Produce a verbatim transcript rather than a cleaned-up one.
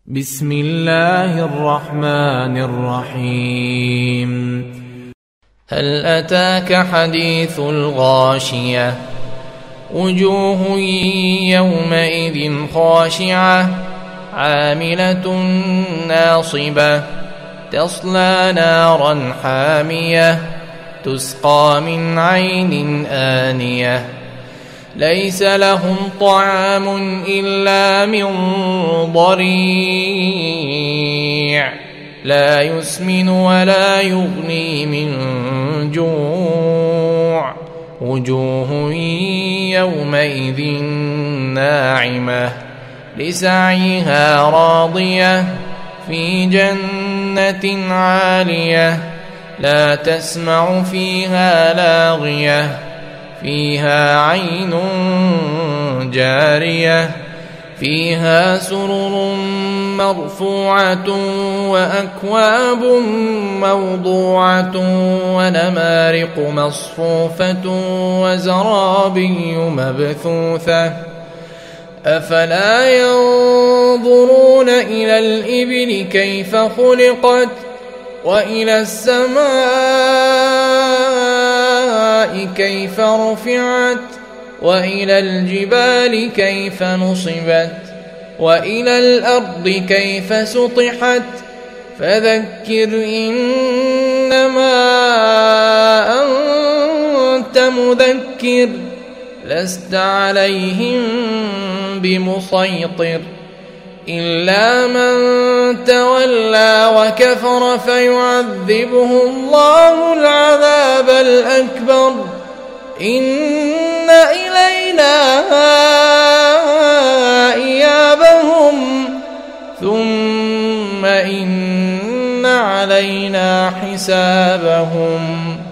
بسم الله الرحمن الرحيم. هل أتاك حديث الغاشية وجوه يومئذ خاشعة عاملة ناصبة تصلى نارا حامية تسقى من عين آنية ليس لهم طعام إلا من ضريع لا يسمن ولا يغني من جوع وجوه يومئذ ناعمة لسعيها راضية في جنة عالية لا تسمع فيها لاغية فيها عين جارية فيها سرر مرفوعة وأكواب موضوعة ونمارق مصفوفة وزرابي مبثوثة أفلا ينظرون إلى الإبل كيف خلقت وإلى السماء كيف رفعت وإلى الجبال كيف نصبت وإلى الأرض كيف سطحت فذكر إنما أنت مذكر لست عليهم بمسيطر إلا من تولى وكفر فيعذبه الله العذاب الأكبر إن إلينا إيابهم ثم إن علينا حسابهم.